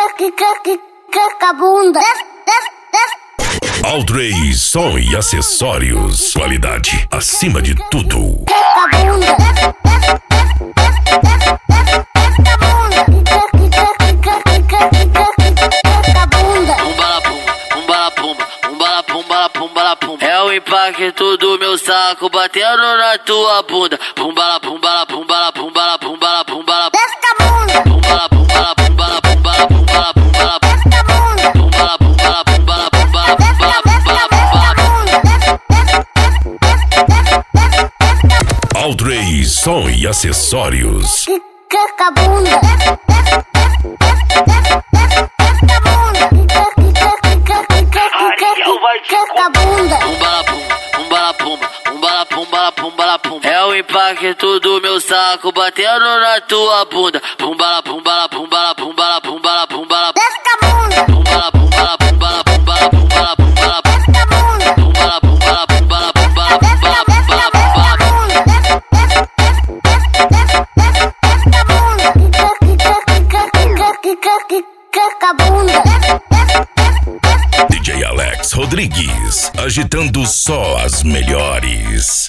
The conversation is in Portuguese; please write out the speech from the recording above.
quica bunda. Altrey Som e Acessórios. Qualidade acima de tudo. Quica bunda. É o impacto do meu saco batendo na tua bunda. Pumbala, pumbala, pumbala, pumbala, pumbala, pumbala. Desce a bunda. Pumbala, pumbala, pumbala, pumbala, pumbala, pumbala. Desce a bunda. Pumbala, pumbala, pumbala, pumbala, pumbala, pumbala. Altrey Som e Acessórios. Quica bunda. Quica bunda. Pumbala, pumbala, pumba, pumbala, pumbala, pumbala, pumba. É o impacto do meu saco batendo na tua bunda. Pumbala, pumbala, pumbala, pumbala, pumbala, pumbala. Desce a bunda. Pumbala, pumbala, pumbala, pumbala, pumbala, pumbala. Desce a bunda. Pumbala, pumbala, pumbala, pumbala, pumbala, pumbala, pumbala. Quica bunda. DJ Alex Rodrigues, agitando só as melhores.